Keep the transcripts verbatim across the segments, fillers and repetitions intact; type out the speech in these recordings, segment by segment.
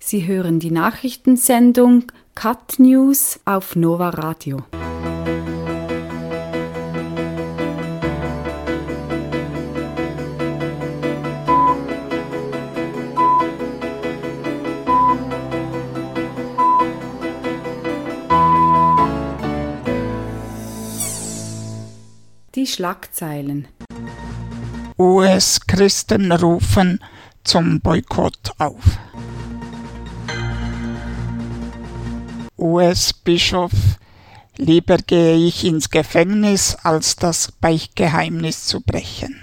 Sie hören die Nachrichtensendung Cut News auf Nova Radio. Die Schlagzeilen. U S-Christen rufen zum Boykott auf. U S-Bischof: Lieber gehe ich ins Gefängnis, als das Beichtgeheimnis zu brechen.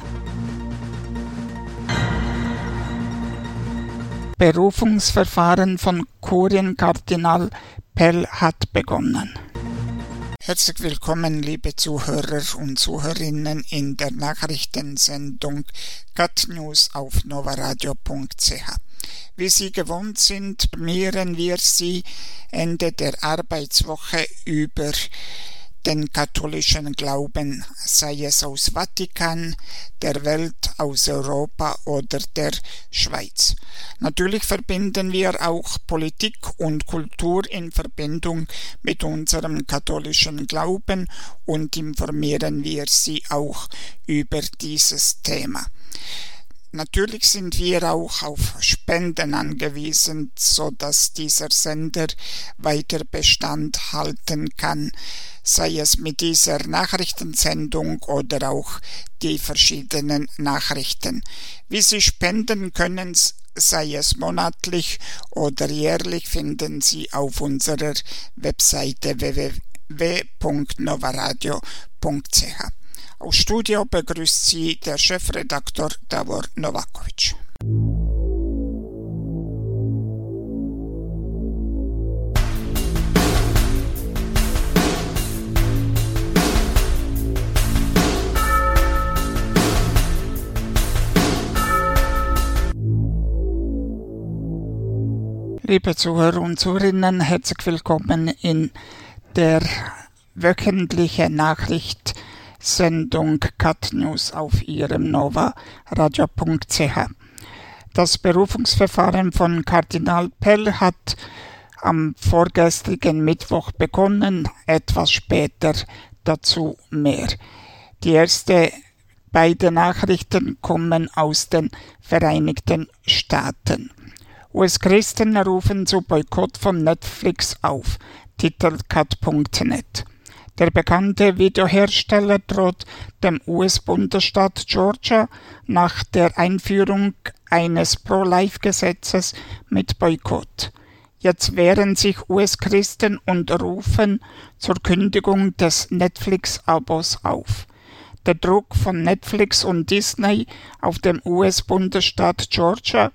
Berufungsverfahren von Kurienkardinal Pell hat begonnen. Herzlich willkommen, liebe Zuhörer und Zuhörerinnen, in der Nachrichtensendung Cut News auf novaradio punkt c h. Wie Sie gewohnt sind, informieren wir Sie Ende der Arbeitswoche über den katholischen Glauben, sei es aus Vatikan, der Welt, aus Europa oder der Schweiz. Natürlich verbinden wir auch Politik und Kultur in Verbindung mit unserem katholischen Glauben und informieren wir Sie auch über dieses Thema. Natürlich sind wir auch auf Spenden angewiesen, so dass dieser Sender weiter Bestand halten kann, sei es mit dieser Nachrichtensendung oder auch die verschiedenen Nachrichten. Wie Sie spenden können, sei es monatlich oder jährlich, finden Sie auf unserer Webseite w w w punkt novaradio punkt c h. Aus Studio begrüßt Sie der Chefredaktor Davor Novakovic. Liebe Zuhörer und Zuhörerinnen, herzlich willkommen in der wöchentlichen Nachricht Sendung Cut News auf Ihrem novaradio punkt c h. Das Berufungsverfahren von Kardinal Pell hat am vorgestrigen Mittwoch begonnen, etwas später dazu mehr. Die ersten beiden Nachrichten kommen aus den Vereinigten Staaten. U S-Christen rufen zu Boykott von Netflix auf, titelt cut punkt net. Der bekannte Videohersteller droht dem U S-Bundesstaat Georgia nach der Einführung eines Pro-Life-Gesetzes mit Boykott. Jetzt wehren sich U S-Christen und rufen zur Kündigung des Netflix-Abos auf. Der Druck von Netflix und Disney auf dem U S-Bundesstaat Georgia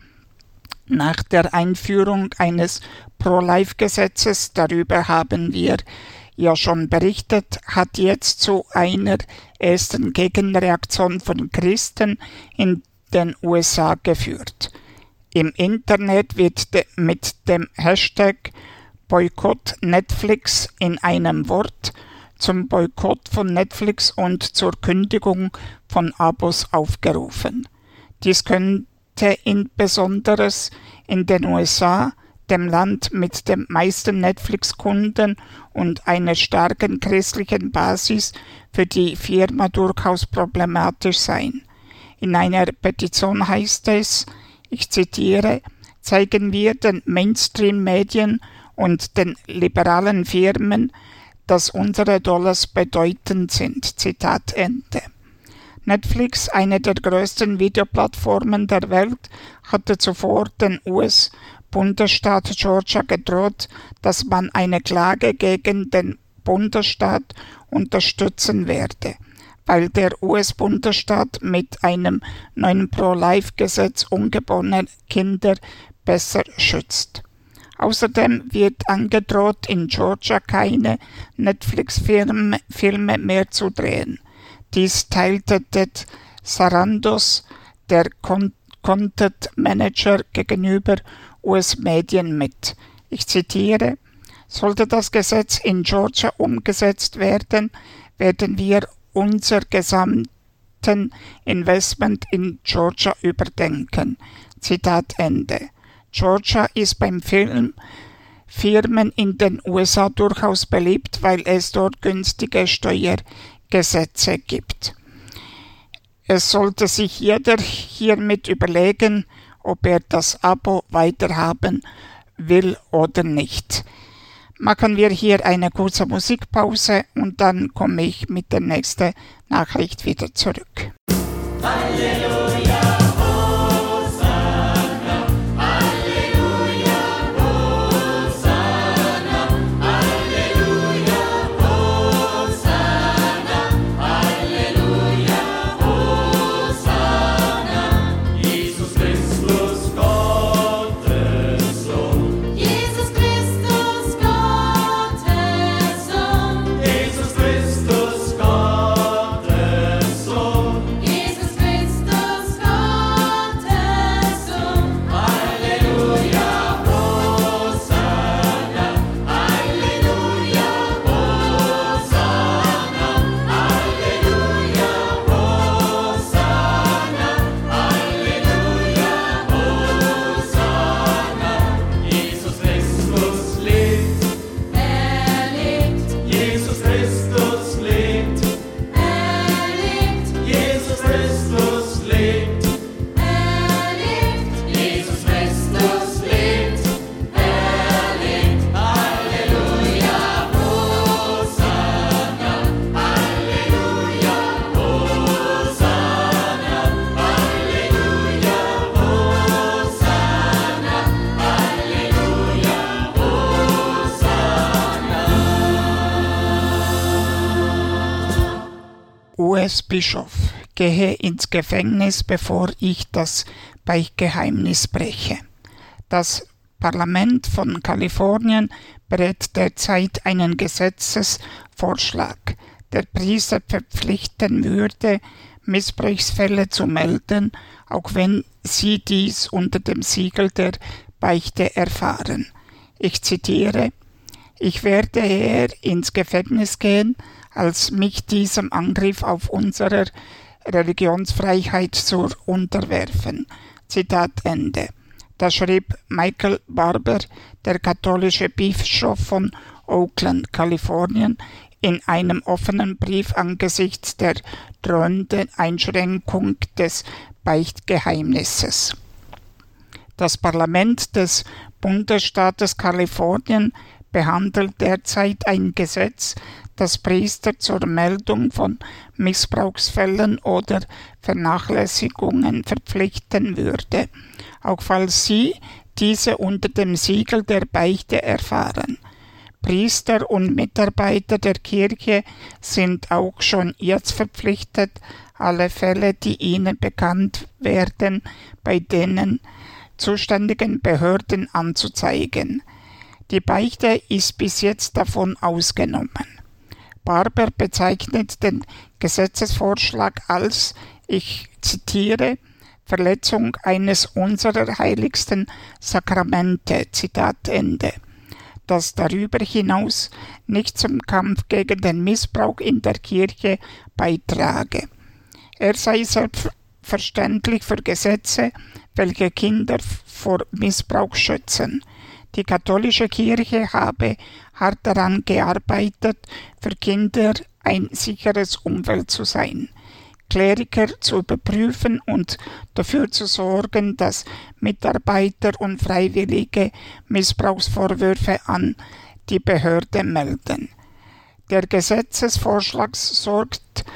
nach der Einführung eines Pro-Life-Gesetzes, darüber haben wir ja schon berichtet, hat jetzt zu einer ersten Gegenreaktion von Christen in den U S A geführt. Im Internet wird de- mit dem Hashtag Boykott Netflix in einem Wort zum Boykott von Netflix und zur Kündigung von Abos aufgerufen. Dies könnte insbesondere in den U S A, dem Land mit den meisten Netflix-Kunden und einer starken christlichen Basis, für die Firma durchaus problematisch sein. In einer Petition heißt es, ich zitiere, zeigen wir den Mainstream-Medien und den liberalen Firmen, dass unsere Dollars bedeutend sind. Zitat Ende. Netflix, eine der größten Videoplattformen der Welt, hatte zuvor den U S Bundesstaat Georgia gedroht, dass man eine Klage gegen den Bundesstaat unterstützen werde, weil der U S-Bundesstaat mit einem neuen Pro-Life-Gesetz ungeborene Kinder besser schützt. Außerdem wird angedroht, in Georgia keine Netflix-Filme mehr zu drehen. Dies teilte Ted Sarandos, der Con- Content Manager, gegenüber U S-Medien mit. Ich zitiere, sollte das Gesetz in Georgia umgesetzt werden, werden wir unser gesamten Investment in Georgia überdenken. Zitat Ende. Georgia ist beim Film Firmen in den U S A durchaus beliebt, weil es dort günstige Steuergesetze gibt. Es sollte sich jeder hiermit überlegen, ob er das Abo weiterhaben will oder nicht. Machen wir hier eine kurze Musikpause und dann komme ich mit der nächsten Nachricht wieder zurück. Halleluja! U S-Bischof, gehe ins Gefängnis, bevor ich das Beichtgeheimnis breche. Das Parlament von Kalifornien berät derzeit einen Gesetzesvorschlag, der Priester verpflichten würde, Missbrauchsfälle zu melden, auch wenn sie dies unter dem Siegel der Beichte erfahren. Ich zitiere: Ich werde eher ins Gefängnis gehen, als mich diesem Angriff auf unsere Religionsfreiheit zu unterwerfen. Zitat Ende. Das schrieb Michael Barber, der katholische Bischof von Oakland, Kalifornien, in einem offenen Brief angesichts der drohenden Einschränkung des Beichtgeheimnisses. Das Parlament des Bundesstaates Kalifornien behandelt derzeit ein Gesetz, das Priester zur Meldung von Missbrauchsfällen oder Vernachlässigungen verpflichten würde, auch falls sie diese unter dem Siegel der Beichte erfahren. Priester und Mitarbeiter der Kirche sind auch schon jetzt verpflichtet, alle Fälle, die ihnen bekannt werden, bei den zuständigen Behörden anzuzeigen. Die Beichte ist bis jetzt davon ausgenommen. Barber bezeichnet den Gesetzesvorschlag als, ich zitiere, Verletzung eines unserer heiligsten Sakramente, Zitat Ende, das darüber hinaus nicht zum Kampf gegen den Missbrauch in der Kirche beitrage. Er sei selbstverständlich für Gesetze, welche Kinder vor Missbrauch schützen. Die katholische Kirche habe hart daran gearbeitet, für Kinder ein sicheres Umfeld zu sein, Kleriker zu überprüfen und dafür zu sorgen, dass Mitarbeiter und Freiwillige Missbrauchsvorwürfe an die Behörde melden. Der Gesetzesvorschlag sorgt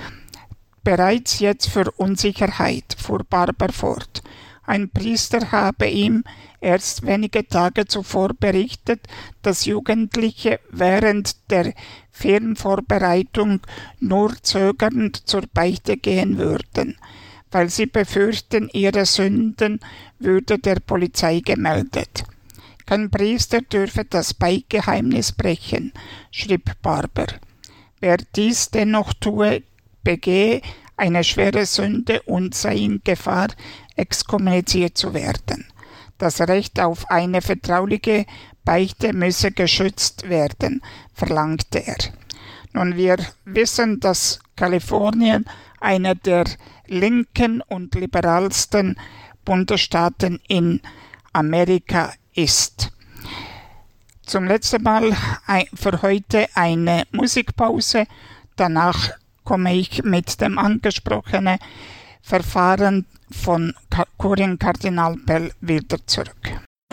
bereits jetzt für Unsicherheit, fuhr Barber fort. Ein Priester habe ihm erst wenige Tage zuvor berichtet, dass Jugendliche während der Filmvorbereitung nur zögernd zur Beichte gehen würden, weil sie befürchten, ihre Sünden würde der Polizei gemeldet. Kein Priester dürfe das Beichtgeheimnis brechen, schrieb Barber. Wer dies dennoch tue, begehe eine schwere Sünde und sei in Gefahr, exkommuniziert zu werden. Das Recht auf eine vertrauliche Beichte müsse geschützt werden, verlangte er. Nun, wir wissen, dass Kalifornien einer der linken und liberalsten Bundesstaaten in Amerika ist. Zum letzten Mal für heute eine Musikpause. Danach komme ich mit dem angesprochenen Verfahren von Kurienkardinal Pell wieder zurück.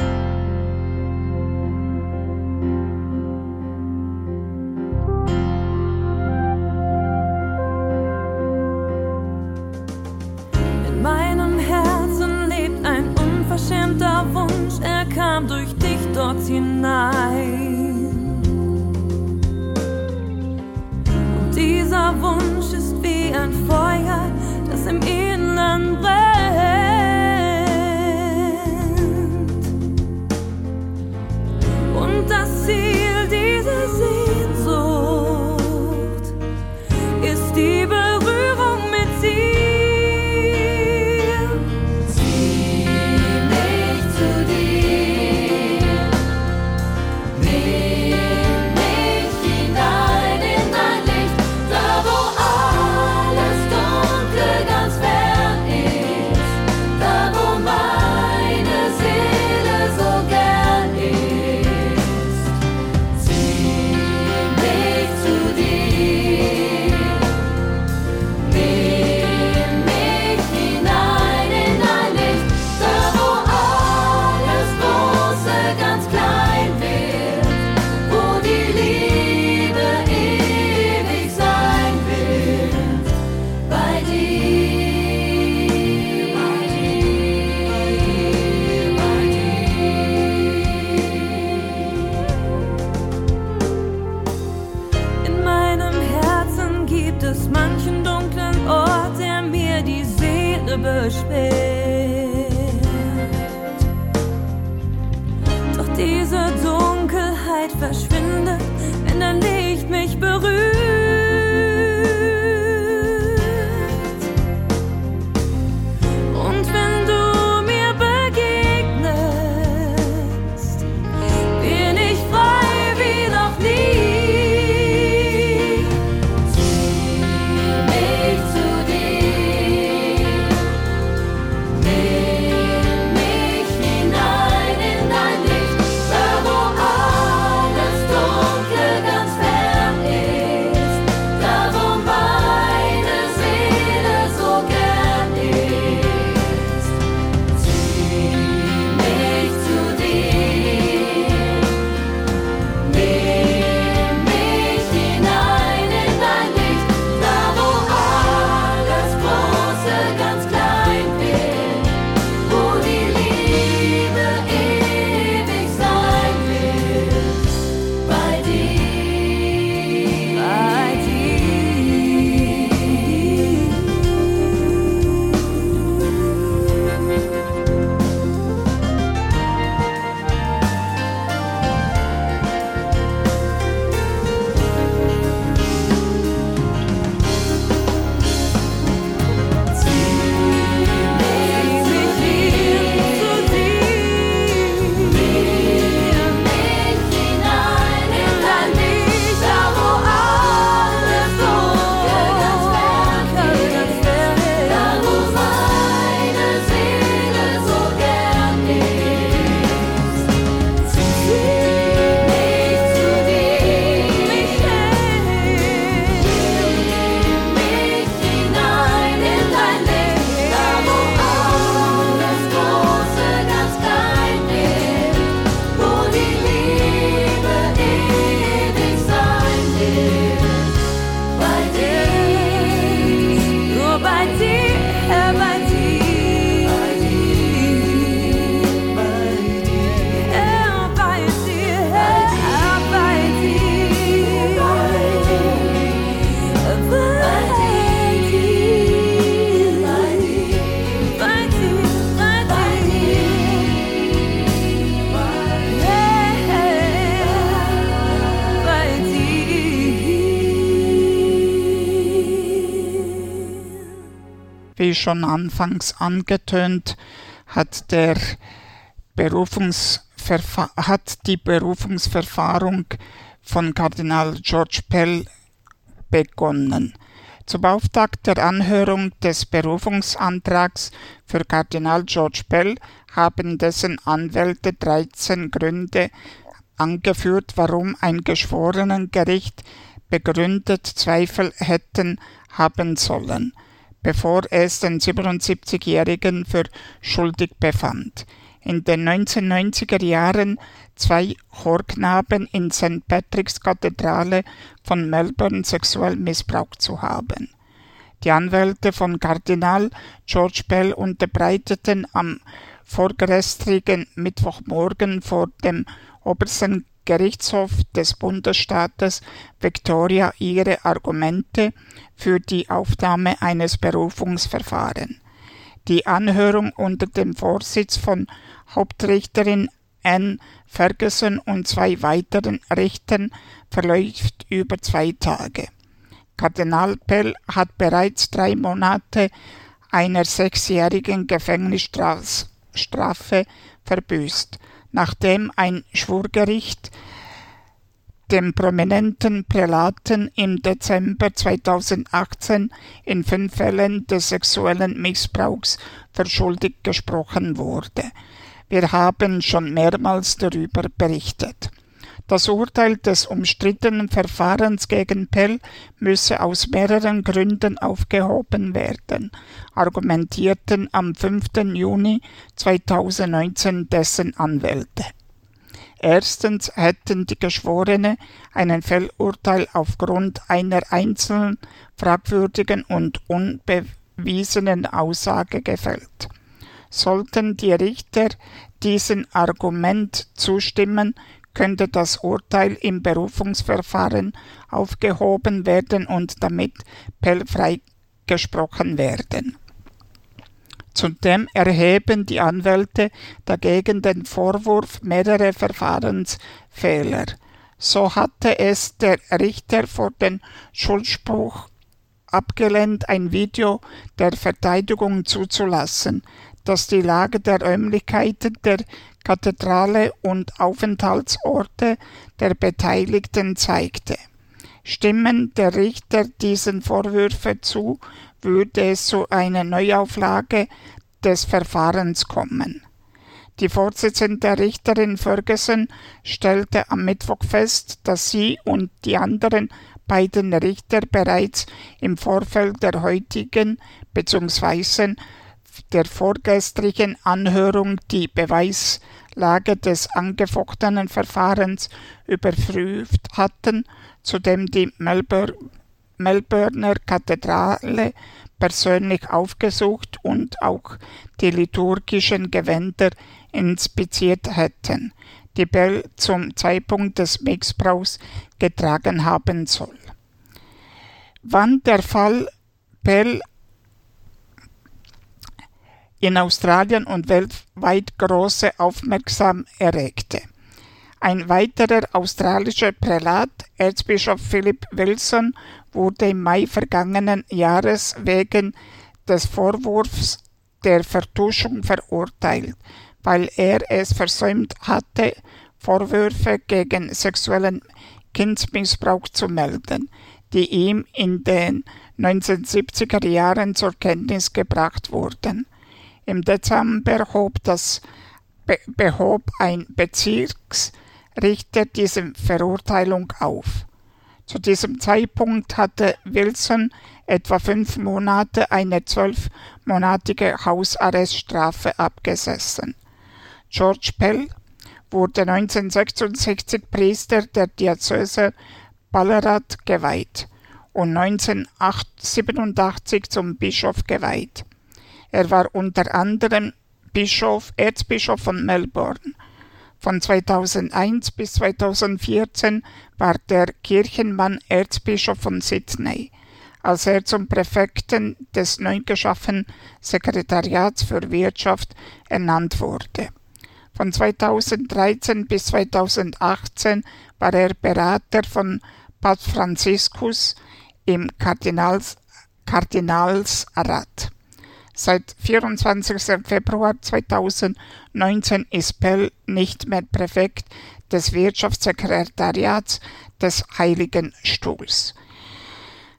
In meinem Herzen lebt ein unverschämter Wunsch, er kam durch dich dort hinein. Und dieser Wunsch ist wie ein Feuer, das im Innern brennt. Und das Ziel dieser Sehnsucht ist die Berührung mit dir. Doch diese Dunkelheit verschwindet, wenn dein Licht mich berührt. Und wenn du mir begegnest, bin ich frei wie noch nie. Wie schon anfangs angetönt, hat, der Berufungsverfa- hat die Berufungsverfahrung von Kardinal George Pell begonnen. Zum Auftakt der Anhörung des Berufungsantrags für Kardinal George Pell haben dessen Anwälte dreizehn Gründe angeführt, warum ein Geschworenengericht begründet Zweifel hätten haben sollen, bevor es den siebenundsiebzigjährigen für schuldig befand. In den neunzehnhundertneunziger Jahren zwei Chorknaben in Sankt Patrick's Kathedrale von Melbourne sexuell missbraucht zu haben. Die Anwälte von Kardinal George Pell unterbreiteten am vorgestrigen Mittwochmorgen vor dem obersten Gerichtshof des Bundesstaates Victoria ihre Argumente für die Aufnahme eines Berufungsverfahrens. Die Anhörung unter dem Vorsitz von Hauptrichterin Anne Ferguson und zwei weiteren Richtern verläuft über zwei Tage. Kardinal Pell hat bereits drei Monate einer sechsjährigen Gefängnisstrafe verbüßt, nachdem ein Schwurgericht dem prominenten Prälaten im Dezember zweitausendachtzehn in fünf Fällen des sexuellen Missbrauchs für schuldig gesprochen wurde. Wir haben schon mehrmals darüber berichtet. Das Urteil des umstrittenen Verfahrens gegen Pell müsse aus mehreren Gründen aufgehoben werden, argumentierten am fünften Juni zweitausendneunzehn dessen Anwälte. Erstens hätten die Geschworene ein Fehlurteil aufgrund einer einzelnen fragwürdigen und unbewiesenen Aussage gefällt. Sollten die Richter diesem Argument zustimmen, könnte das Urteil im Berufungsverfahren aufgehoben werden und damit Pell freigesprochen werden. Zudem erheben die Anwälte dagegen den Vorwurf mehrerer Verfahrensfehler. So hatte es der Richter vor dem Schuldspruch abgelehnt, ein Video der Verteidigung zuzulassen, das die Lage der Räumlichkeiten der Kathedrale und Aufenthaltsorte der Beteiligten zeigte. Stimmen der Richter diesen Vorwürfen zu, würde es zu einer Neuauflage des Verfahrens kommen. Die Vorsitzende Richterin Ferguson stellte am Mittwoch fest, dass sie und die anderen beiden Richter bereits im Vorfeld der heutigen bzw. der vorgestrigen Anhörung die Beweislage des angefochtenen Verfahrens überprüft hatten, zudem die Melbourne Melbourner Kathedrale persönlich aufgesucht und auch die liturgischen Gewänder inspiziert hätten, die Pell zum Zeitpunkt des Missbrauchs getragen haben soll. Wann der Fall Pell in Australien und weltweit große Aufmerksamkeit erregte. Ein weiterer australischer Prälat, Erzbischof Philip Wilson, wurde im Mai vergangenen Jahres wegen des Vorwurfs der Vertuschung verurteilt, weil er es versäumt hatte, Vorwürfe gegen sexuellen Kindesmissbrauch zu melden, die ihm in den neunzehnhundertsiebziger Jahren zur Kenntnis gebracht wurden. Im Dezember hob, das, be, behob ein Bezirksrichter diese Verurteilung auf. Zu diesem Zeitpunkt hatte Wilson etwa fünf Monate eine zwölfmonatige Hausarreststrafe abgesessen. George Pell wurde neunzehnhundertsechsundsechzig Priester der Diözese Ballarat geweiht und neunzehnhundertsiebenundachtzig zum Bischof geweiht. Er war unter anderem Bischof, Erzbischof von Melbourne. Von zweitausendeins bis zweitausendvierzehn war der Kirchenmann Erzbischof von Sydney, als er zum Präfekten des neu geschaffenen Sekretariats für Wirtschaft ernannt wurde. Von zweitausenddreizehn bis zweitausendachtzehn war er Berater von Papst Franziskus im Kardinals, Kardinalsrat. Seit vierundzwanzigsten Februar zweitausendneunzehn ist Pell nicht mehr Präfekt des Wirtschaftssekretariats des Heiligen Stuhls.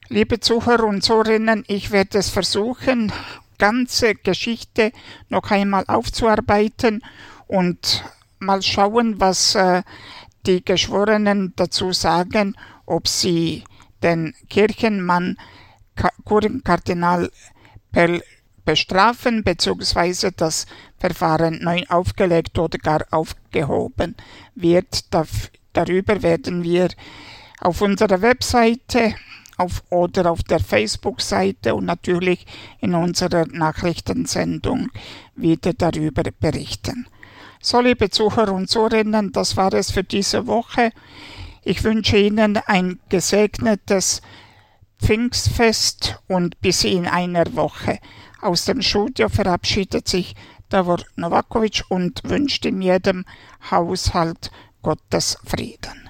Liebe Zuhörer und Zuhörerinnen, ich werde es versuchen, ganze Geschichte noch einmal aufzuarbeiten und mal schauen, was äh, die Geschworenen dazu sagen, ob sie den Kirchenmann Kurienkardinal Pell bestrafen bzw. das Verfahren neu aufgelegt oder gar aufgehoben wird. Darüber werden wir auf unserer Webseite auf, oder auf der Facebook-Seite und natürlich in unserer Nachrichtensendung wieder darüber berichten. So, liebe Zuhörer und Zuhörerinnen, das war es für diese Woche. Ich wünsche Ihnen ein gesegnetes Pfingstfest und bis in einer Woche. Aus dem Studio verabschiedet sich Davor Novakovic und wünscht in jedem Haushalt Gottes Frieden.